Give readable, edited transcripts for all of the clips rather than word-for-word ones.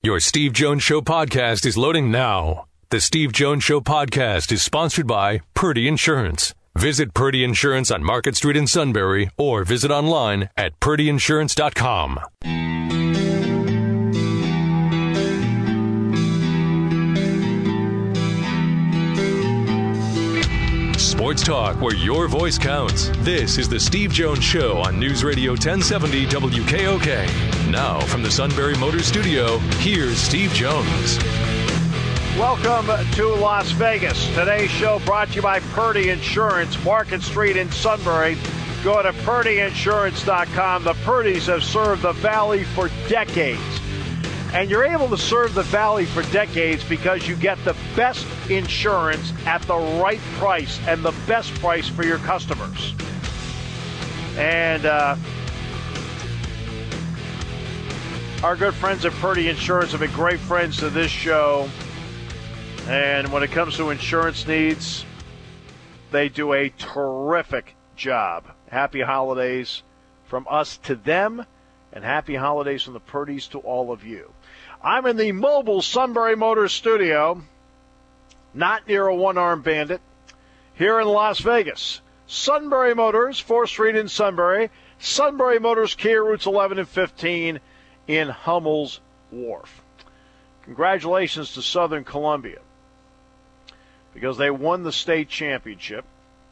Your Steve Jones Show podcast is loading now. The Steve Jones Show podcast is sponsored by Purdy Insurance. Visit Purdy Insurance on Market Street in Sunbury or visit online at purdyinsurance.com. Sports talk where your voice counts. This is the Steve Jones Show on News Radio 1070 WKOK. Now from the Sunbury Motors Studio, here's Steve Jones. Welcome to Las Vegas. Today's show brought to you by Purdy Insurance, Market Street in Sunbury. Go to purdyinsurance.com. The Purdys have served the Valley for decades. And you're able to serve the Valley for decades because you get the best insurance at the right price and the best price for your customers. And our good friends at Purdy Insurance have been great friends to this show. And when it comes to insurance needs, they do a terrific job. Happy holidays from us to them, and happy holidays from the Purdys to all of you. I'm in the mobile Sunbury Motors studio, not near a one-armed bandit, here in Las Vegas. Sunbury Motors, 4th Street in Sunbury. Sunbury Motors, Kia routes 11 and 15 in Hummel's Wharf. Congratulations to Southern Columbia, because they won the state championship.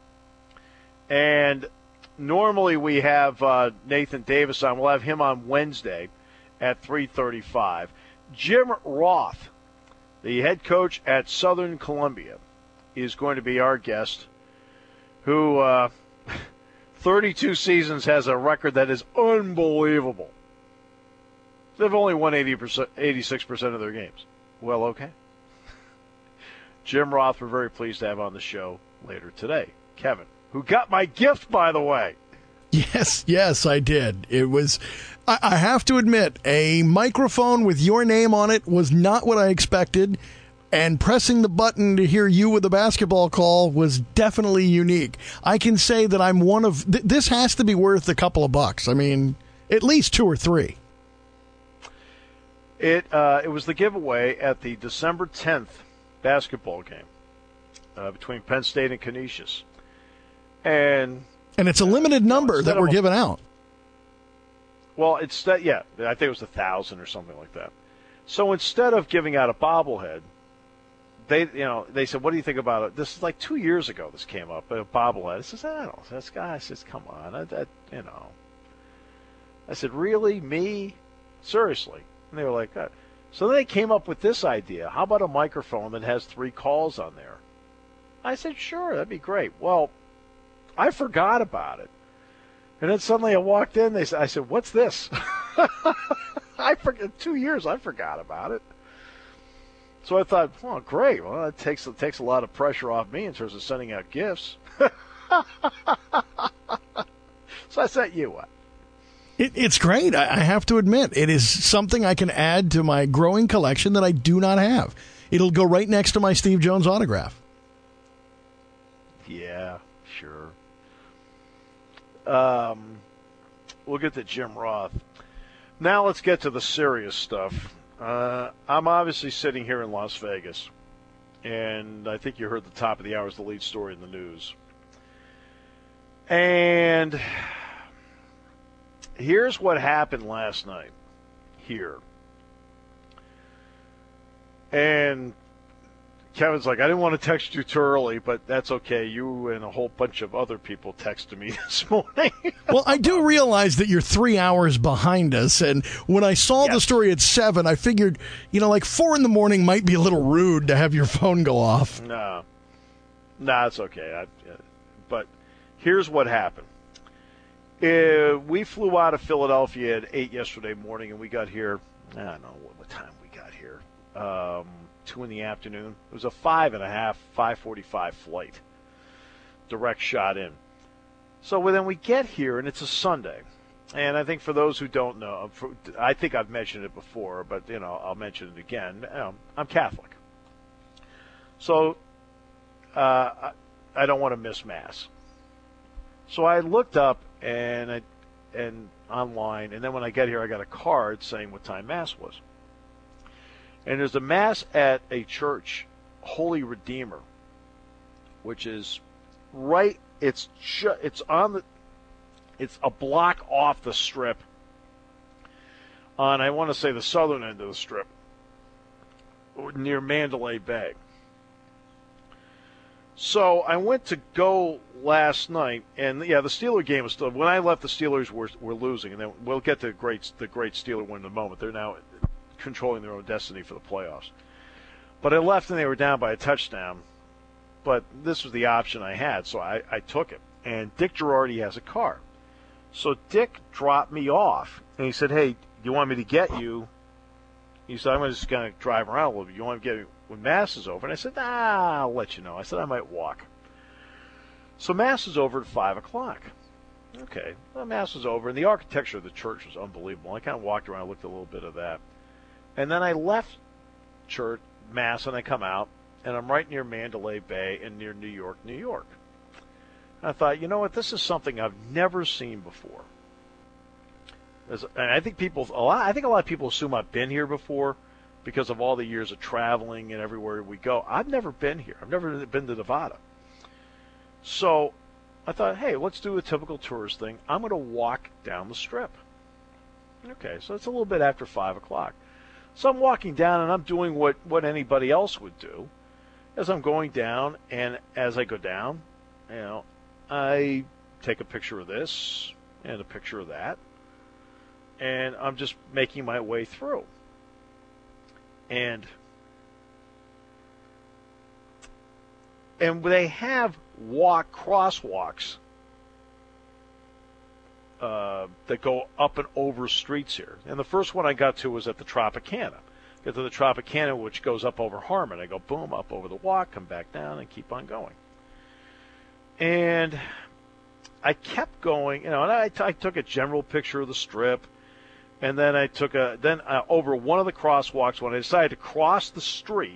And normally we have Nathan Davis on. We'll have him on Wednesday at 3:35. Jim Roth, the head coach at Southern Columbia, is going to be our guest, who 32 seasons has a record that is unbelievable. They've only won 86% of their games. Well, okay. Jim Roth, we're very pleased to have on the show later today. Kevin, who got my gift, by the way. Yes, I did. It was, I have to admit, a microphone with your name on it was not what I expected, and pressing the button to hear you with a basketball call was definitely unique. I can say that I'm one of, this has to be worth a couple of bucks. I mean, at least 2 or 3. It was the giveaway at the December 10th basketball game between Penn State and Canisius. And it's a limited number that we're giving out. Well, I think it was 1,000 or something like that. So instead of giving out a bobblehead, they said, "What do you think about it?" This is like 2 years ago. This came up, a bobblehead. I says, "I don't know." This guy says, "Come on, I said, "Really, me? Seriously?" And they were like, "God." So then they came up with this idea. How about a microphone that has 3 calls on there? I said, "Sure, that'd be great." Well, I forgot about it. And then suddenly I walked in. I said, "What's this?" I forget. 2 years, I forgot about it. So I thought, "Oh, great. Well, it takes a lot of pressure off me in terms of sending out gifts." So I sent you one. It's great. I have to admit, it is something I can add to my growing collection that I do not have. It'll go right next to my Steve Jones autograph. Yeah, sure. We'll get to Jim Roth. Now let's get to the serious stuff. I'm obviously sitting here in Las Vegas, and I think you heard the top of the hour is the lead story in the news. And here's what happened last night here. And Kevin's like, "I didn't want to text you too early, but that's okay. You and a whole bunch of other people texted me this morning." Well, I do realize that you're 3 hours behind us, and when I saw the story at 7, I figured, like 4 in the morning might be a little rude to have your phone go off. No, it's okay. But here's what happened. We flew out of Philadelphia at 8 yesterday morning, and we got here, I don't know what time we got here, 2 in the afternoon. It was a 5:45 flight, direct shot in. So then we get here, and it's a Sunday. And I think for those who don't know, I think I've mentioned it before, but, I'll mention it again. I'm Catholic. So I don't want to miss Mass. So I looked up and online, and then when I get here, I got a card saying what time Mass was. And there's a mass at a church, Holy Redeemer, which is right. It's a block off the strip. On, I want to say, the southern end of the strip, near Mandalay Bay. So I went to go last night, and the Steeler game was still. When I left, the Steelers were losing, and then we'll get to the great Steeler win in a moment. They're now controlling their own destiny for the playoffs. But I left, and they were down by a touchdown. But this was the option I had, so I took it. And Dick Girardi has a car, so Dick dropped me off, and he said, "Hey, do you want me to get you?" He said, "I'm just going to drive around a little bit. You want me to get me when Mass is over?" And I said, "Nah, I'll let you know." I said, "I might walk." So Mass is over at 5 o'clock. Okay, well, Mass was over, and the architecture of the church was unbelievable. I kind of walked around, looked at a little bit of that. And then I left church, Mass, and I come out, and I'm right near Mandalay Bay and near New York, New York. And I thought, you know what, this is something I've never seen before. And I think a lot of people assume I've been here before because of all the years of traveling and everywhere we go. I've never been here. I've never been to Nevada. So I thought, hey, let's do a typical tourist thing. I'm going to walk down the strip. Okay, so it's a little bit after 5 o'clock. So I'm walking down, and I'm doing what anybody else would do. As I'm going down, and as I go down, I take a picture of this and a picture of that. And I'm just making my way through. And they have crosswalks that go up and over streets here. And the first one I got to was at the Tropicana. Get to the Tropicana, which goes up over Harmon. I go, boom, up over the walk, come back down, and keep on going. And I kept going, and I took a general picture of the strip. And then I took over one of the crosswalks. When I decided to cross the street,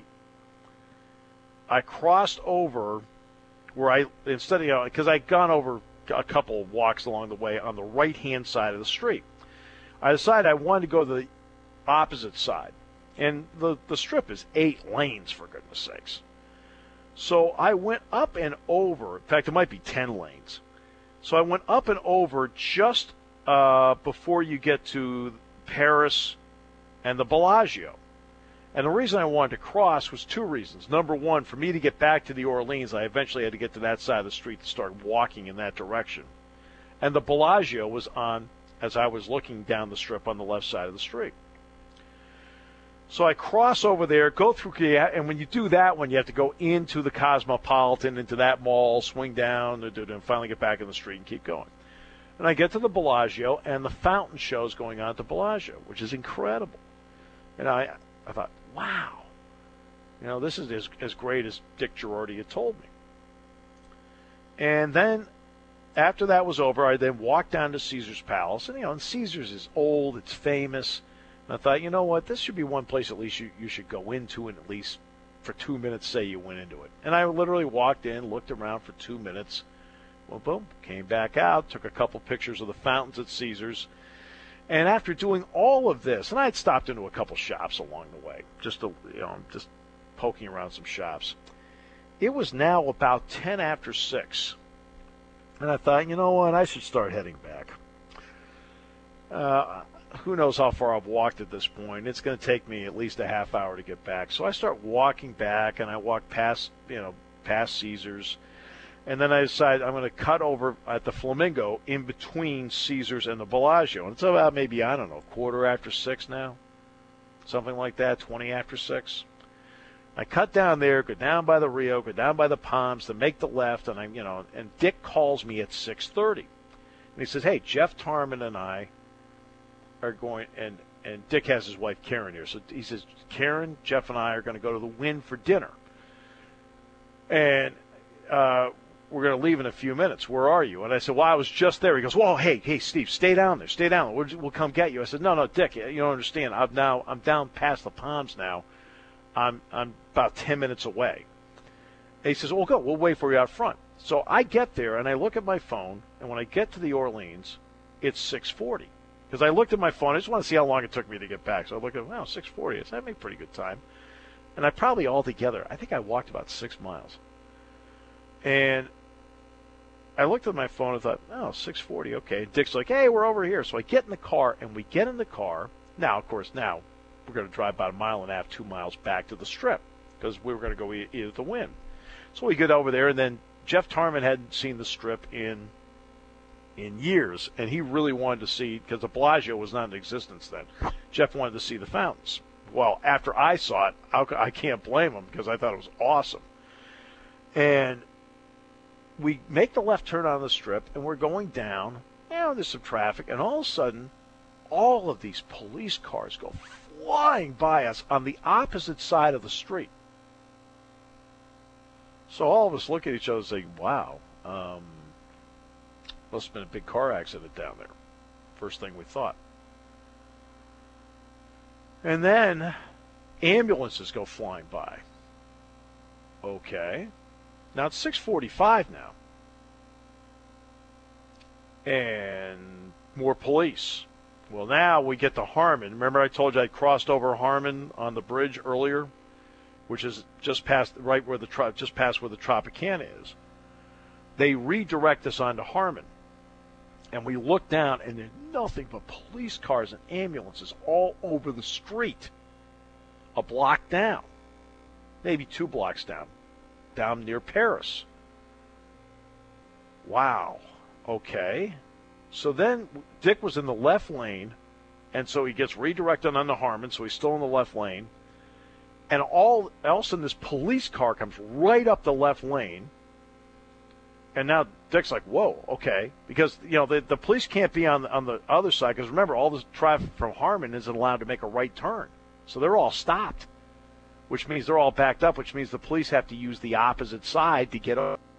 I crossed over where because I'd gone over a couple of walks along the way on the right-hand side of the street. I decided I wanted to go to the opposite side. And the strip is 8 lanes, for goodness sakes. So I went up and over. In fact, it might be 10 lanes. So I went up and over just before you get to Paris and the Bellagio. And the reason I wanted to cross was 2 reasons. Number one, for me to get back to the Orleans, I eventually had to get to that side of the street to start walking in that direction. And the Bellagio was on, as I was looking down the strip, on the left side of the street. So I cross over there, go through, and when you do that one, you have to go into the Cosmopolitan, into that mall, swing down, and finally get back in the street and keep going. And I get to the Bellagio, and the fountain show is going on at the Bellagio, which is incredible. And I thought, wow, this is as great as Dick Girardi had told me. And then, after that was over, I then walked down to Caesar's Palace. And Caesar's is old, it's famous. And I thought, you know what, this should be one place at least you should go into and at least for 2 minutes say you went into it. And I literally walked in, looked around for 2 minutes. Well, boom, came back out, took a couple pictures of the fountains at Caesar's. And after doing all of this, and I had stopped into a couple shops along the way, just poking around some shops. It was now about 10 after 6. And I thought, you know what, I should start heading back. Who knows how far I've walked at this point. It's going to take me at least a half hour to get back. So I start walking back, and I walk past Caesar's. And then I decide I'm going to cut over at the Flamingo in between Caesar's and the Bellagio. And it's about maybe, 6:15 now. Something like that, 20 after 6. I cut down there, go down by the Rio, go down by the Palms, to make the left, and and Dick calls me at 6:30. And he says, hey, Jeff Tarman and I are going, and Dick has his wife Karen here. So he says, Karen, Jeff, and I are going to go to the Wynn for dinner. And we're going to leave in a few minutes. Where are you? And I said, well, I was just there. He goes, well, hey, Steve, stay down there. Stay down there. We'll come get you. I said, no, Dick, you don't understand. I'm down past the Palms now. I'm about 10 minutes away. And he says, well, go. We'll wait for you out front. So I get there, and I look at my phone, and when I get to the Orleans, it's 6:40. Because I looked at my phone. I just want to see how long it took me to get back. So I looked at, wow, 6:40. I made pretty good time. And I probably altogether, I think I walked about 6 miles. And I looked at my phone and thought, oh, 6:40, okay. And Dick's like, hey, we're over here. So I get in the car, and we get in the car. Now, of course, we're going to drive about 1.5 miles, 2 miles back to the Strip because we were going to go eat at the Wynn. So we get over there, and then Jeff Tarman hadn't seen the Strip in years, and he really wanted to see, because the Bellagio was not in existence then. Jeff wanted to see the fountains. Well, after I saw it, I can't blame him because I thought it was awesome. And we make the left turn on the Strip, and we're going down. There's some traffic, and all of a sudden, all of these police cars go flying by us on the opposite side of the street. So all of us look at each other and say, wow, must have been a big car accident down there. First thing we thought. And then ambulances go flying by. Okay. Now it's 6:45 now. And more police. Well, now we get to Harmon. Remember I told you I crossed over Harmon on the bridge earlier, which is just past where the Tropicana is. They redirect us onto Harmon. And we look down, and there's nothing but police cars and ambulances all over the street. A block down. Maybe 2 blocks down near Paris. Wow. Okay. So then Dick was in the left lane, and so he gets redirected onto Harmon, so he's still in the left lane. And all of a sudden this police car comes right up the left lane. And now Dick's like, whoa, okay. Because, the police can't be on the other side. Because remember, all the traffic from Harmon isn't allowed to make a right turn. So they're all stopped, which means they're all backed up, which means the police have to use the opposite side to get up,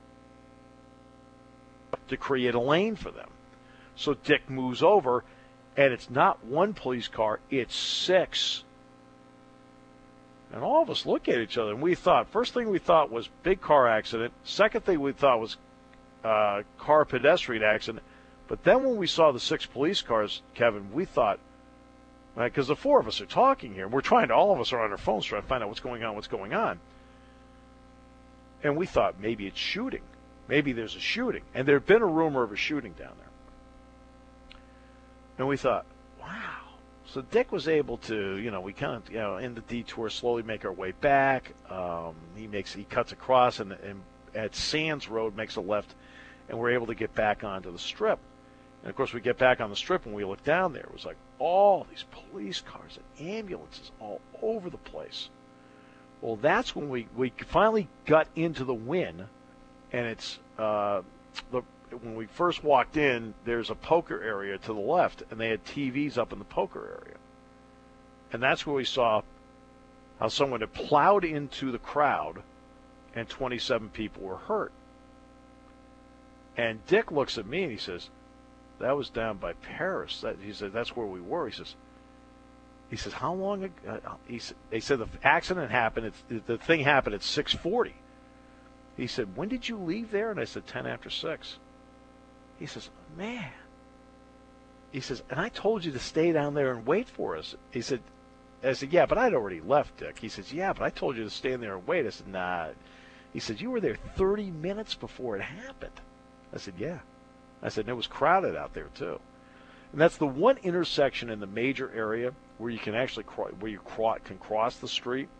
to create a lane for them. So Dick moves over, and it's not 1 police car, it's 6. And all of us look at each other, and we thought, first thing we thought was big car accident. Second thing we thought was car pedestrian accident. But then when we saw the 6 police cars, Kevin, we thought, because the 4 of us are talking here, all of us are on our phones trying to find out what's going on. And we thought maybe it's shooting. Maybe there's a shooting. And there had been a rumor of a shooting down there. And we thought, wow. So Dick was able to, we kind of, in the detour, slowly make our way back. He cuts across and at Sands Road makes a left, and we're able to get back onto the Strip. And, of course, we get back on the Strip, and we look down there. It was like all these police cars and ambulances all over the place. Well, that's when we finally got into the Wynn, and it's when we first walked in, there's a poker area to the left, and they had TVs up in the poker area. And that's where we saw how someone had plowed into the crowd, and 27 people were hurt. And Dick looks at me and he says, that was down by Paris. He said, that's where we were. He says, how long ago? They said the accident happened. The thing happened at 6:40. He said, when did you leave there? And I said, 10 after 6. He says, man. He says, and I told you to stay down there and wait for us. I said, yeah, but I'd already left, Dick. He says, yeah, but I told you to stay in there and wait. I said, nah. He said, you were there 30 minutes before it happened. I said, yeah. I said, and it was crowded out there, too. And that's the one intersection in the major area where you can actually can cross the street.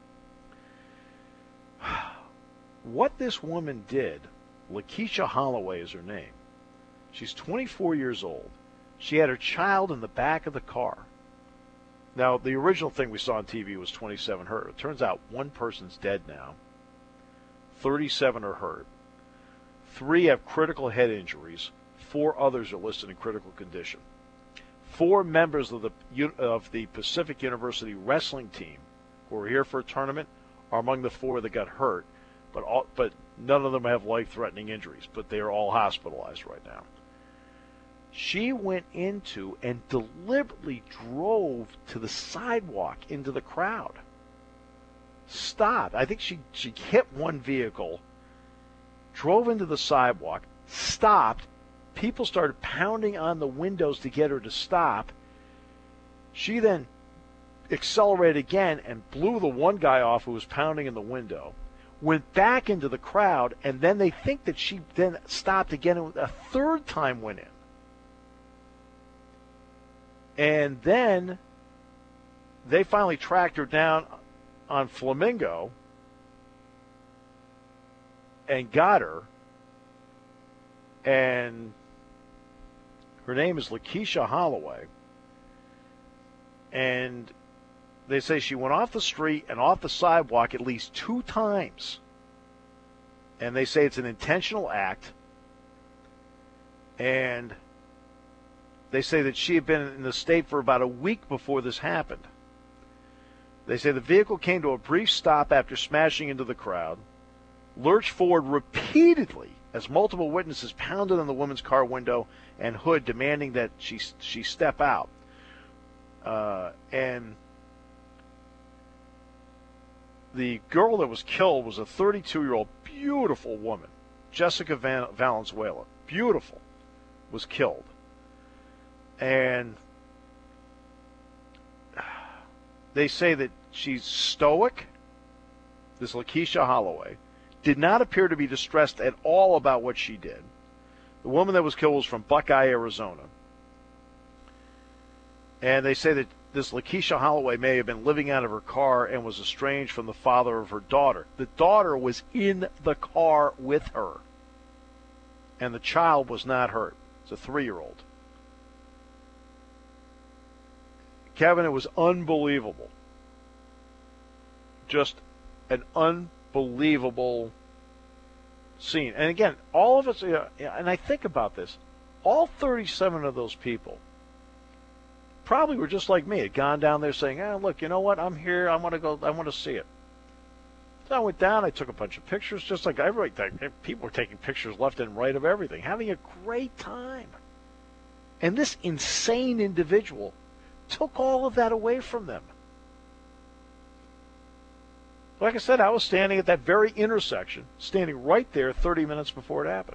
What this woman did, Lakeisha Holloway is her name. She's 24 years old. She had her child in the back of the car. Now, the original thing we saw on TV was 27 hurt. It turns out one person's dead now. 37 are hurt. 3 have critical head injuries. 4 others are listed in critical condition. 4 members of the Pacific University wrestling team who were here for a tournament are among the 4 that got hurt, but none of them have life-threatening injuries, but they are all hospitalized right now. She went into and deliberately drove to the sidewalk into the crowd. Stopped. I think she hit one vehicle, drove into the sidewalk, stopped, People started pounding on the windows to get her to stop. She then accelerated again and blew the one guy off who was pounding in the window, went back into the crowd, and then they think that she then stopped again and a third time went in. And then they finally tracked her down on Flamingo and got her. And her name is Lakeisha Holloway. And they say she went off the street and off the sidewalk at least 2 times. And they say it's an intentional act. And they say that she had been in the state for about a week before this happened. They say the vehicle came to a brief stop after smashing into the crowd, lurched forward repeatedly as multiple witnesses pounded on the woman's car window and hood, demanding that she step out. And the girl that was killed was a 32-year-old beautiful woman, Jessica Valenzuela. Beautiful. Was killed. And they say that she's stoic, this Lakeisha Holloway, did not appear to be distressed at all about what she did. The woman that was killed was from Buckeye, Arizona. And they say that this Lakeisha Holloway may have been living out of her car and was estranged from the father of her daughter. The daughter was in the car with her, and the child was not hurt. It's a 3-year-old. Kevin, it was unbelievable. Just an unbelievable scene. And again, all of us, and I think about this, all 37 of those people probably were just like me, had gone down there saying, look, you know what, I'm here, I want to see it. So I went down, I took a bunch of pictures, just like everybody. People were taking pictures left and right of everything, having a great time. And this insane individual took all of that away from them. Like I said, I was standing at that very intersection, standing right there 30 minutes before it happened.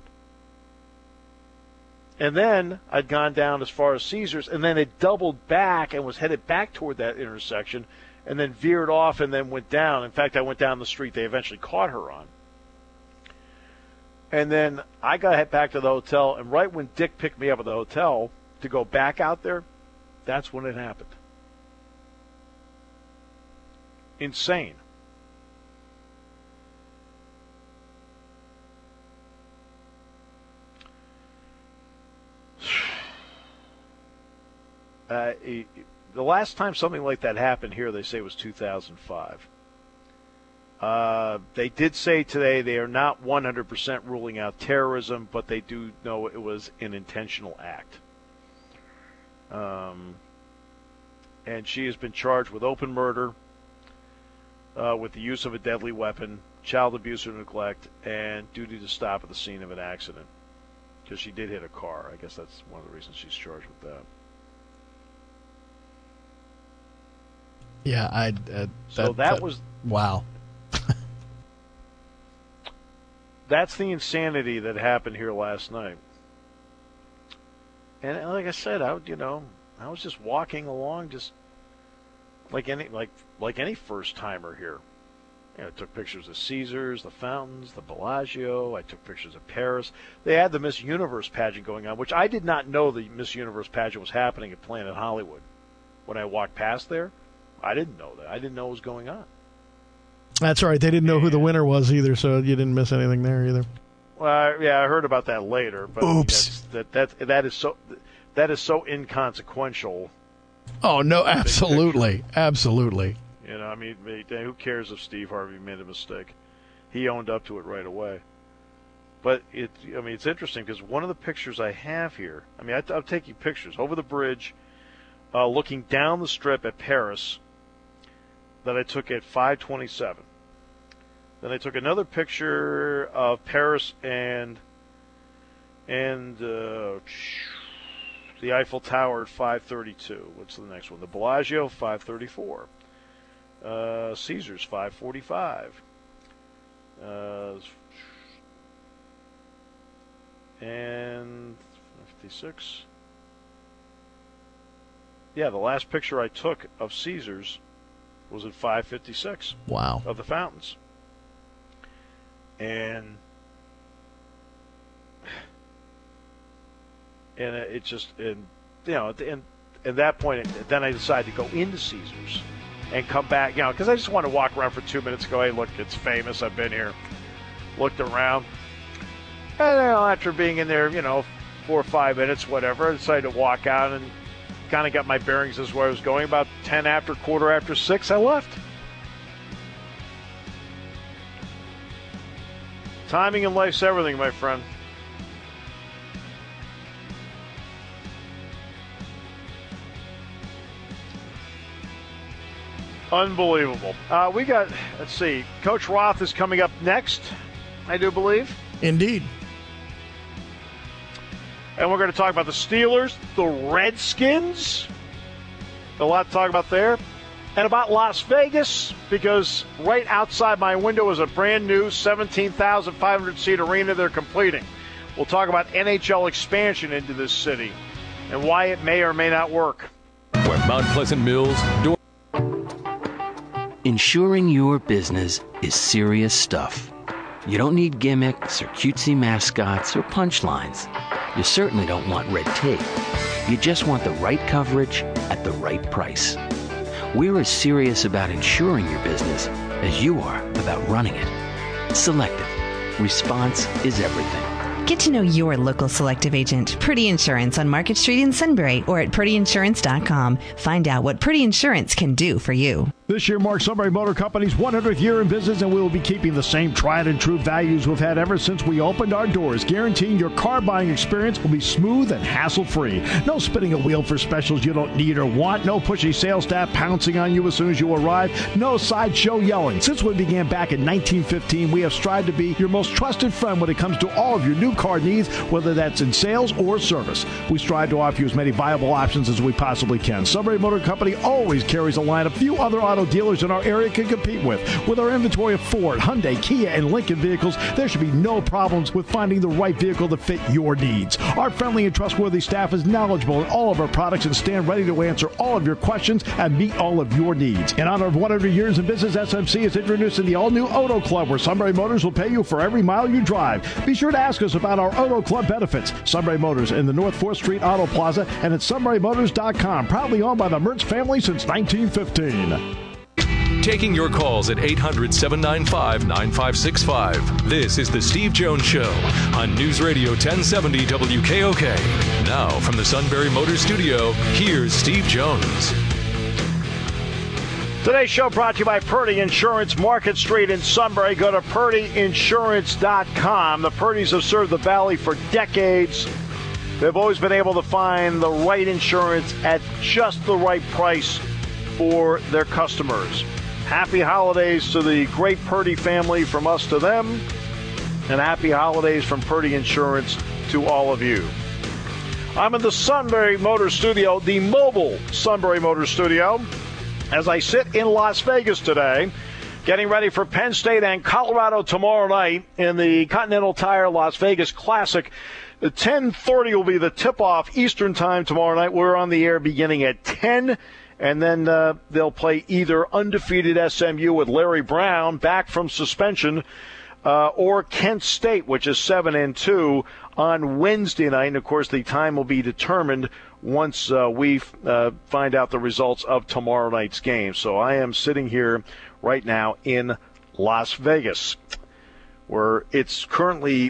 And then I'd gone down as far as Caesars, and then it doubled back and was headed back toward that intersection, and then veered off and then went down. In fact, I went down the street they eventually caught her on. And then I got to head back to the hotel, and right when Dick picked me up at the hotel to go back out there, that's when it happened. Insane. The last time something like that happened here, they say, was 2005. They did say today they are not 100% ruling out terrorism, but they do know it was an intentional act. And she has been charged with open murder, with the use of a deadly weapon, child abuse or neglect, and duty to stop at the scene of an accident. Because she did hit a car. I guess that's one of the reasons she's charged with that. Yeah, that was... Wow. That's the insanity that happened here last night. And like I said, I was just walking along, just like any first timer here. I took pictures of Caesars, the fountains, the Bellagio. I took pictures of Paris. They had the Miss Universe pageant going on, which I did not know the Miss Universe pageant was happening at Planet Hollywood. When I walked past there, I didn't know that. I didn't know what was going on. That's right. They didn't know who the winner was either, so you didn't miss anything there either. Well, yeah, I heard about that later. But oops. That is so inconsequential. Oh no, absolutely, absolutely. I mean, who cares if Steve Harvey made a mistake? He owned up to it right away. But it's interesting because one of the pictures I have here. I mean, I'm taking pictures over the bridge, looking down the strip at Paris. That I took at 5:27. Then I took another picture of Paris and the Eiffel Tower at 5:32. What's the next one? The Bellagio, 5:34. Caesars, 5:45. And 56. Yeah, the last picture I took of Caesars was at 556. Wow. Of the fountains. And it just, and you know, and at that point, then I decided to go into Caesars and come back, you know, because I just want to walk around for 2 minutes, go, hey, look, it's famous, I've been here. Looked around. And then after being in there, 4 or 5 minutes, whatever, I decided to walk out and kind of got my bearings as where I was going. About 10 after, quarter after 6, I left. Timing in life's everything, my friend. Unbelievable. We got, let's see, Coach Roth is coming up next, I do believe. Indeed. And we're going to talk about the Steelers, the Redskins. A lot to talk about there. And about Las Vegas, because right outside my window is a brand new 17,500-seat arena they're completing. We'll talk about NHL expansion into this city and why it may or may not work. Where Mount Pleasant Mills... Insuring your business is serious stuff. You don't need gimmicks or cutesy mascots or punchlines. You certainly don't want red tape. You just want the right coverage at the right price. We're as serious about insuring your business as you are about running it. Selective. Response is everything. Get to know your local Selective agent, Purdy Insurance, on Market Street in Sunbury or at PurdyInsurance.com. Find out what Purdy Insurance can do for you. This year marks Sunbury Motor Company's 100th year in business, and we will be keeping the same tried and true values we've had ever since we opened our doors, guaranteeing your car buying experience will be smooth and hassle-free. No spinning a wheel for specials you don't need or want. No pushy sales staff pouncing on you as soon as you arrive. No sideshow yelling. Since we began back in 1915, we have strived to be your most trusted friend when it comes to all of your new car needs, whether that's in sales or service. We strive to offer you as many viable options as we possibly can. Sunbury Motor Company always carries a line of few other auto dealers in our area can compete with. With our inventory of Ford, Hyundai, Kia, and Lincoln vehicles, there should be no problems with finding the right vehicle to fit your needs. Our friendly and trustworthy staff is knowledgeable in all of our products and stand ready to answer all of your questions and meet all of your needs. In honor of 100 years in business, SMC is introducing the all-new Auto Club, where Sunbury Motors will pay you for every mile you drive. Be sure to ask us about our Auto Club benefits. Sunbury Motors in the North 4th Street Auto Plaza and at sunburymotors.com. Proudly owned by the Mertz family since 1915. Taking your calls at 800-795-9565. This is the Steve Jones Show on News Radio 1070 WKOK. Now from the Sunbury Motors Studio, here's Steve Jones. Today's show brought to you by Purdy Insurance, Market Street in Sunbury. Go to PurdyInsurance.com. The Purdys have served the Valley for decades. They've always been able to find the right insurance at just the right price for their customers. Happy holidays to the great Purdy family from us to them, and happy holidays from Purdy Insurance to all of you. I'm in the Sunbury Motor Studio, the mobile Sunbury Motor Studio, as I sit in Las Vegas today, getting ready for Penn State and Colorado tomorrow night in the Continental Tire Las Vegas Classic. The 10:30 will be the tip-off Eastern Time tomorrow night. We're on the air beginning at 10. And then they'll play either undefeated SMU with Larry Brown back from suspension or Kent State, which is 7-2 on Wednesday night. And, of course, the time will be determined once we find out the results of tomorrow night's game. So I am sitting here right now in Las Vegas, where it's currently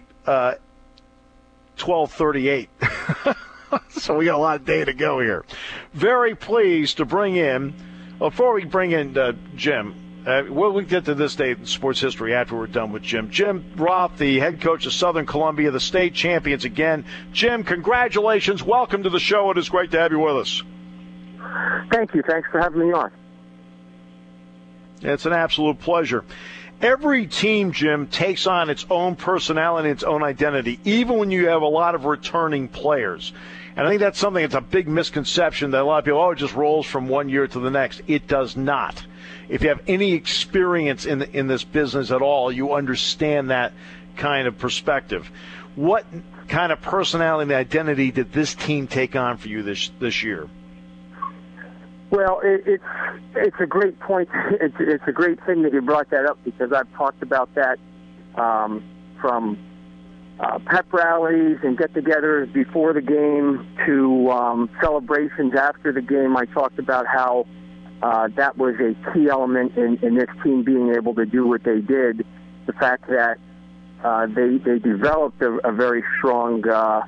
12:38. So we got a lot of day to go here. Very pleased to bring in, before we bring in Jim, we'll get to this day in sports history after we're done with Jim. Jim Roth, the head coach of Southern Columbia, the state champions again. Jim, congratulations. Welcome to the show. It is great to have you with us. Thank you. Thanks for having me on. It's an absolute pleasure. Every team, Jim, takes on its own personality, its own identity, even when you have a lot of returning players. And I think that's something that's a big misconception that a lot of people, it just rolls from one year to the next. It does not. If you have any experience in this business at all, you understand that kind of perspective. what kind of personality and identity did this team take on for you this year? Well, it's a great point. It's a great thing that you brought that up, because I've talked about that from pep rallies and get-togethers before the game to celebrations after the game. I talked about how that was a key element in this team being able to do what they did. The fact that they developed a very strong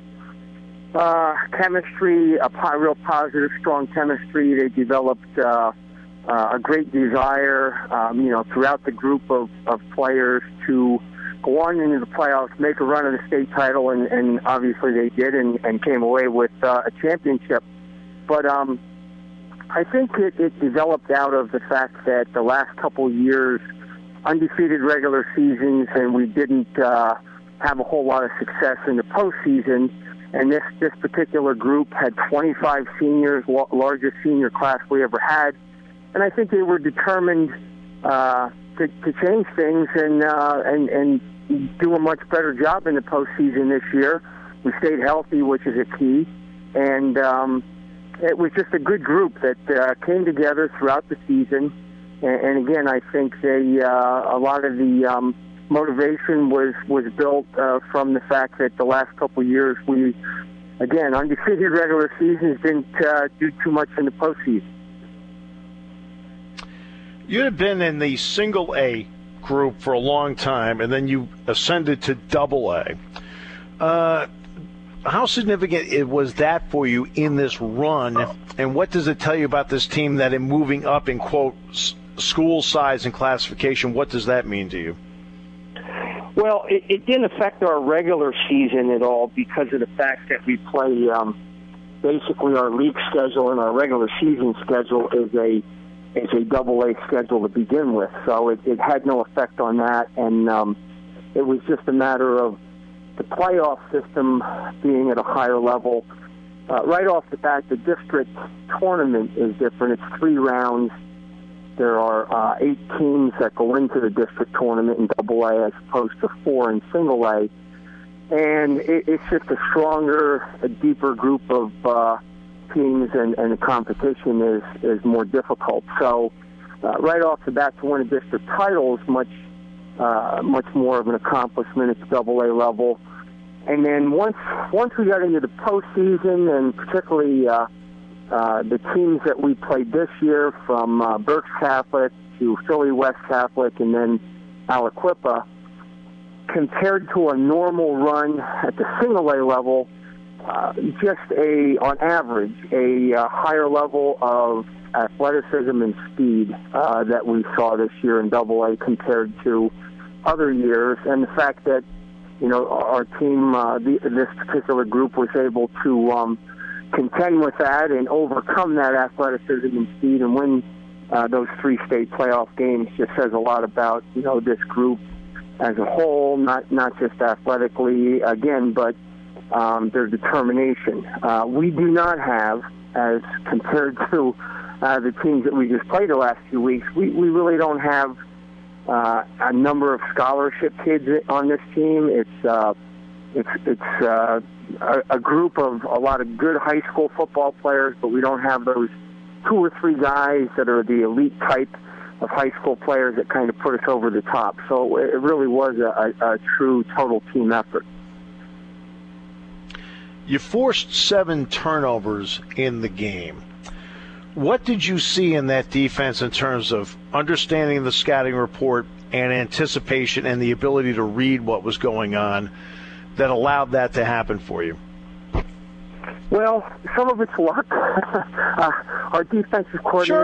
chemistry, real positive, strong chemistry. They developed a great desire, throughout the group of players to go on into the playoffs, make a run of the state title, and obviously they did and came away with a championship. But I think it developed out of the fact that the last couple of years, undefeated regular seasons, and we didn't have a whole lot of success in the postseason. And this particular group had 25 seniors, largest senior class we ever had. And I think they were determined to change things and do a much better job in the postseason this year. We stayed healthy, which is a key. And it was just a good group that came together throughout the season. And again, I think a lot of the motivation was built from the fact that the last couple of years we, again, undefeated regular seasons didn't do too much in the postseason. You had been in the single A group for a long time, and then you ascended to double A. How significant was that for you in this run, and what does it tell you about this team that in moving up in, quote, school size and classification, what does that mean to you? Well, it didn't affect our regular season at all because of the fact that we play basically our league schedule and our regular season schedule is a double-A schedule to begin with. So it had no effect on that, and it was just a matter of the playoff system being at a higher level. Right off the bat, the district tournament is different. It's 3 rounds. There are 8 teams that go into the district tournament in AA as opposed to 4 in single A. And it's just a stronger, a deeper group of teams, and the competition is more difficult. So right off the bat, to win a district title is much more of an accomplishment at the AA level. And then once we got into the postseason, and particularly the teams that we played this year, from Berks Catholic to Philly West Catholic and then Aliquippa, compared to a normal run at the single A level, just on average, a higher level of athleticism and speed that we saw this year in Double A compared to other years, and the fact that our team, this particular group, was able to contend with that and overcome that athleticism and speed and win those 3 state playoff games just says a lot about this group as a whole, not just athletically again, but their determination. We do not have, as compared to the teams that we just played the last few weeks, we really don't have a number of scholarship kids on this team. It's a group of a lot of good high school football players, but we don't have those 2 or 3 guys that are the elite type of high school players that kind of put us over the top. So it really was a true total team effort. You forced 7 turnovers in the game. What did you see in that defense in terms of understanding the scouting report and anticipation and the ability to read what was going on that allowed that to happen for you? Well, some of it's luck. Our defensive coordinator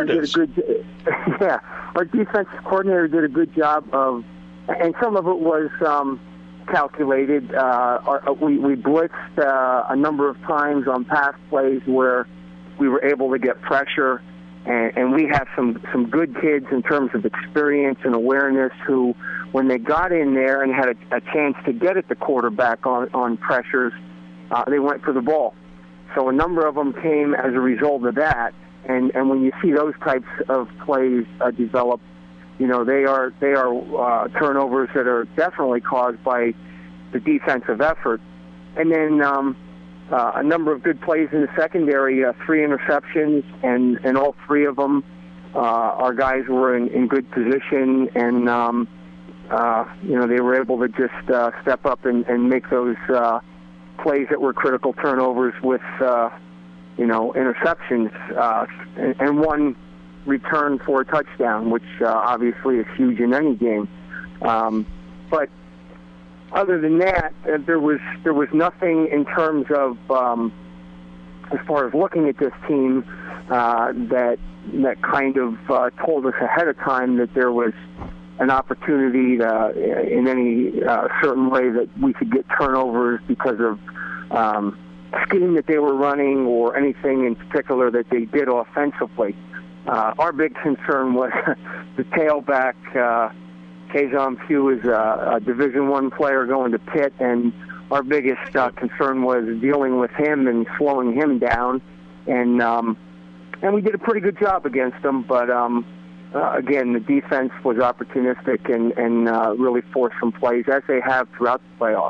did a good job of, and some of it was calculated. We blitzed a number of times on pass plays where we were able to get pressure, and we have some good kids in terms of experience and awareness who, when they got in there and had a chance to get at the quarterback on pressures, they went for the ball. So a number of them came as a result of that, and when you see those types of plays develop, they are turnovers that are definitely caused by the defensive effort. And then a number of good plays in the secondary, 3 interceptions, and all 3 of them, our guys were in good position, and they were able to just step up and make those plays that were critical turnovers with interceptions, and one return for a touchdown, which obviously is huge in any game. But other than that, there was nothing in terms of as far as looking at this team that kind of told us ahead of time that there was an opportunity to, in any certain way, that we could get turnovers because of scheme that they were running or anything in particular that they did offensively. Our big concern was the tailback. Kazon Pugh is a Division I player going to Pitt, and our biggest concern was dealing with him and slowing him down. And we did a pretty good job against him, but again, the defense was opportunistic and really forced some plays, as they have throughout the playoffs.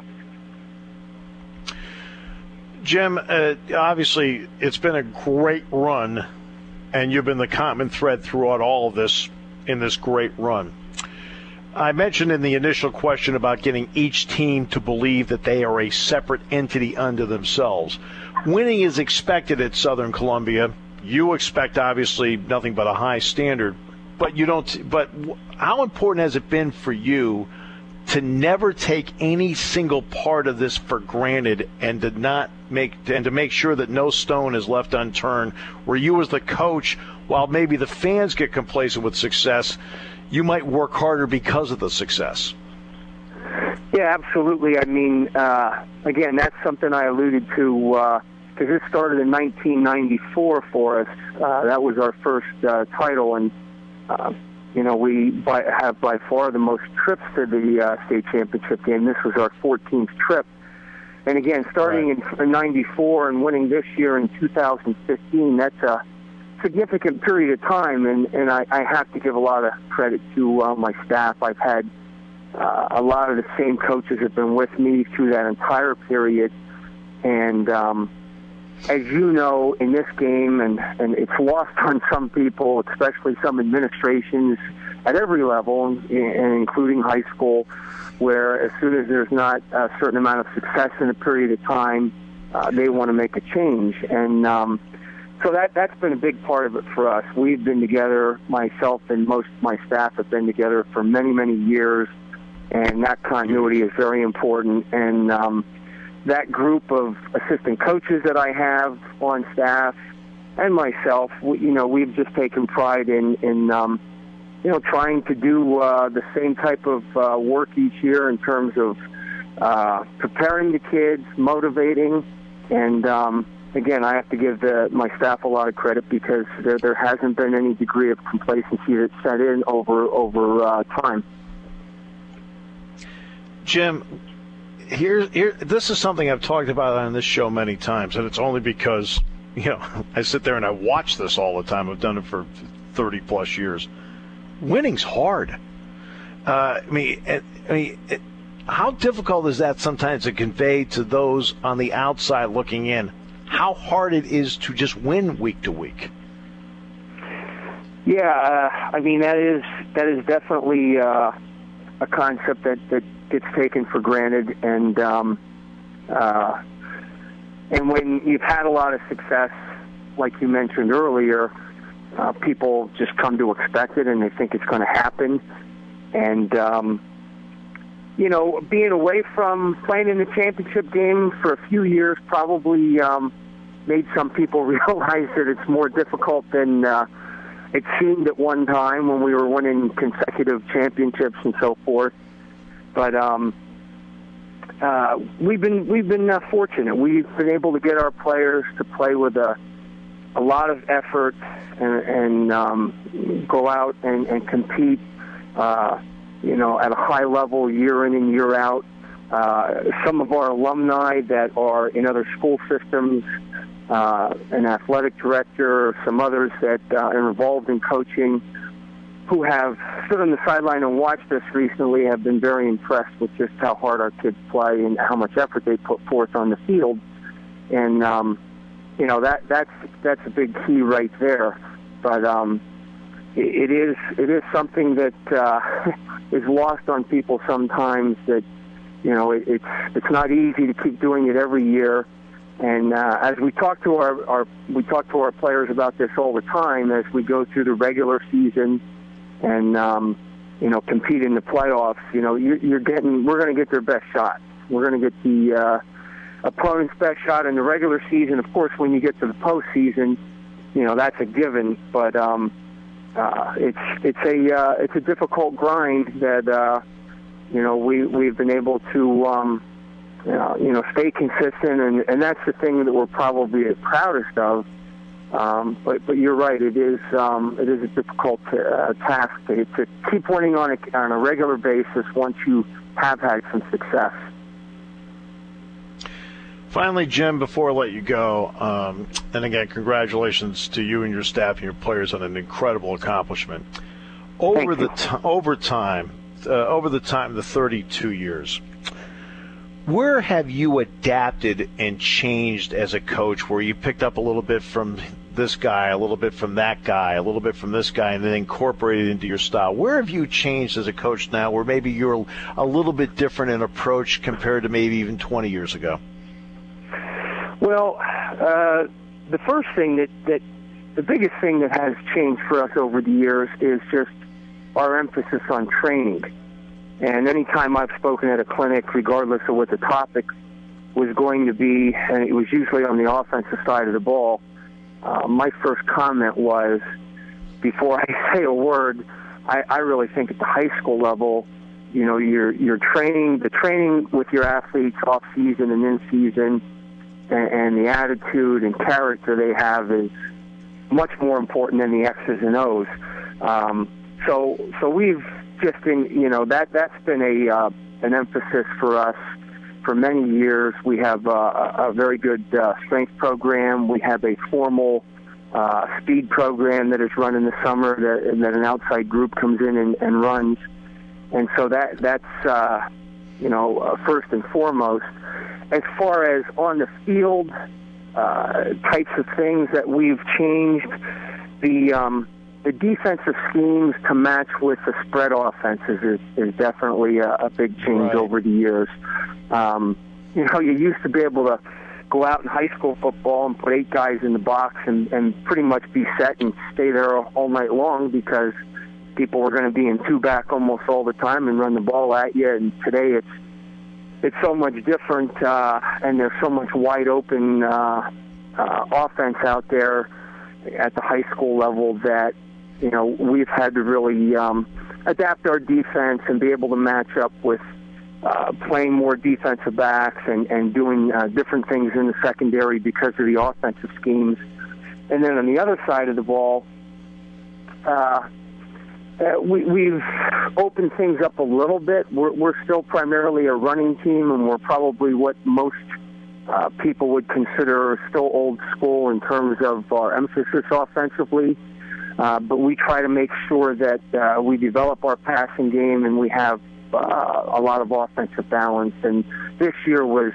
Jim, obviously it's been a great run, and you've been the common thread throughout all of this in this great run. I mentioned in the initial question about getting each team to believe that they are a separate entity unto themselves. Winning is expected at Southern Columbia. You expect, obviously, nothing but a high standard. But you don't. But how important has it been for you to never take any single part of this for granted, and to make sure that no stone is left unturned, where you as the coach, while maybe the fans get complacent with success, you might work harder because of the success? Yeah, absolutely. I mean, again, that's something I alluded to, because it started in 1994 for us. That was our first title, and we have by far the most trips to the state championship game. This was our 14th trip. And again, starting in 94 and winning this year in 2015, that's a significant period of time. And I have to give a lot of credit to my staff. I've had a lot of the same coaches have been with me through that entire period. And as you know, in this game, and it's lost on some people, especially some administrations at every level, and including high school, where as soon as there's not a certain amount of success in a period of time, they want to make a change. And so that's been a big part of it for us. We've been together, myself and most of my staff have been together for many, many years, and that continuity is very important. And that group of assistant coaches that I have on staff and myself, we've just taken pride in trying to do the same type of work each year in terms of preparing the kids, motivating, and again, I have to give my staff a lot of credit, because there hasn't been any degree of complacency that's set in over time. Jim, Here, this is something I've talked about on this show many times, and it's only because, I sit there and I watch this all the time. I've done it for 30-plus years. Winning's hard. How difficult is that sometimes to convey to those on the outside looking in? How hard it is to just win week to week? Yeah, that is definitely a concept that gets taken for granted, and when you've had a lot of success, like you mentioned earlier, people just come to expect it, and they think it's going to happen. And being away from playing in the championship game for a few years probably made some people realize that it's more difficult than it seemed at one time when we were winning consecutive championships and so forth. But we've been fortunate. We've been able to get our players to play with a lot of effort and go out and compete, at a high level year in and year out. Some of our alumni that are in other school systems, an athletic director, some others that are involved in coaching, who have stood on the sideline and watched us recently have been very impressed with just how hard our kids play and how much effort they put forth on the field. And that's a big key right there. But it is something that is lost on people sometimes. That it's not easy to keep doing it every year. And as we talk to our players about this all the time, as we go through the regular season and compete in the playoffs, we're going to get their best shot. We're going to get the opponent's best shot in the regular season. Of course, when you get to the postseason, that's a given. But it's a difficult grind that we've been able to stay consistent, and that's the thing that we're probably the proudest of. But you're right, it is a difficult task to keep winning on a regular basis once you have had some success. Finally, Jim, before I let you go, and again, congratulations to you and your staff and your players on an incredible accomplishment. Over the time, the 32 years, where have you adapted and changed as a coach, where you picked up a little bit from this guy, a little bit from that guy, a little bit from this guy, and then incorporated into your style? Where have you changed as a coach now, where maybe you're a little bit different in approach compared to maybe even 20 years ago? Well, the first thing the biggest thing that has changed for us over the years is just our emphasis on training. And any time I've spoken at a clinic, regardless of what the topic was going to be, and it was usually on the offensive side of the ball, my first comment was, before I say a word, I really think at the high school level, your training, the training with your athletes off season and in season, and the attitude and character they have is much more important than the X's and O's. So we've just been, that's been an emphasis for us for many years. We have a very good strength program. We have a formal speed program that is run in the summer that an outside group comes in and runs. And so that's first and foremost. As far as on the field types of things that we've changed, the defensive schemes to match with the spread offenses is definitely a big change over the years. You used to be able to go out in high school football and put 8 guys in the box and pretty much be set and stay there all night long because people were going to be in 2-back almost all the time and run the ball at you. And today it's so much different, and there's so much wide open offense out there at the high school level that we've had to really adapt our defense and be able to match up with playing more defensive backs and doing different things in the secondary because of the offensive schemes. And then on the other side of the ball, we've opened things up a little bit. We're still primarily a running team, and we're probably what most people would consider still old school in terms of our emphasis offensively. But we try to make sure that we develop our passing game and we have a lot of offensive balance. And this year was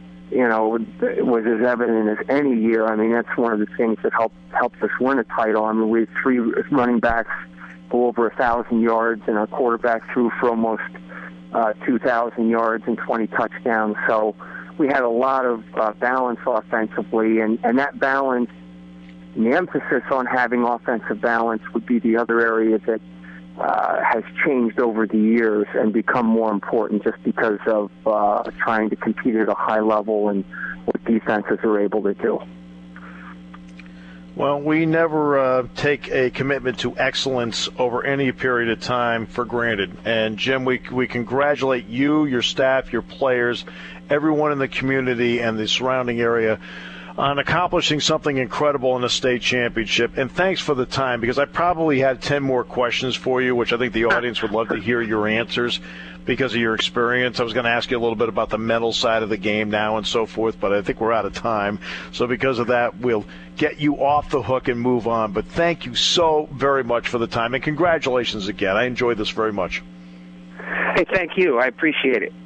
as evident as any year. I mean, that's one of the things that helped us win a title. I mean, we had 3 running backs go over 1,000 yards, and our quarterback threw for almost 2,000 yards and 20 touchdowns. So we had a lot of balance offensively, and that balance and the emphasis on having offensive balance would be the other area that has changed over the years and become more important just because of trying to compete at a high level and what defenses are able to do. Well, we never take a commitment to excellence over any period of time for granted. And, Jim, we congratulate you, your staff, your players, everyone in the community and the surrounding area on accomplishing something incredible in the state championship. And thanks for the time, because I probably had 10 more questions for you, which I think the audience would love to hear your answers because of your experience. I was going to ask you a little bit about the mental side of the game now and so forth, but I think we're out of time. So because of that, we'll get you off the hook and move on. But thank you so very much for the time, and congratulations again. I enjoyed this very much. Hey, thank you. I appreciate it.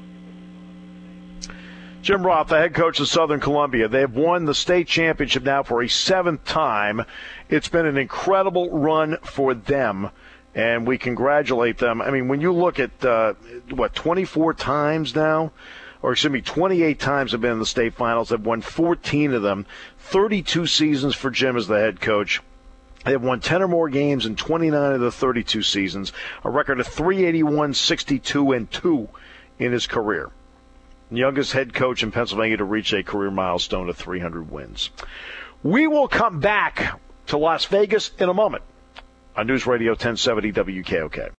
Jim Roth, the head coach of Southern Columbia. They have won the state championship now for a 7th time. It's been an incredible run for them, and we congratulate them. I mean, when you look at, 24 times now? Or, 28 times have been in the state finals. They've won 14 of them. 32 seasons for Jim as the head coach. They have won 10 or more games in 29 of the 32 seasons, a record of 381, 62, and 2 in his career. Youngest head coach in Pennsylvania to reach a career milestone of 300 wins. We will come back to Las Vegas in a moment on News Radio 1070 WKOK.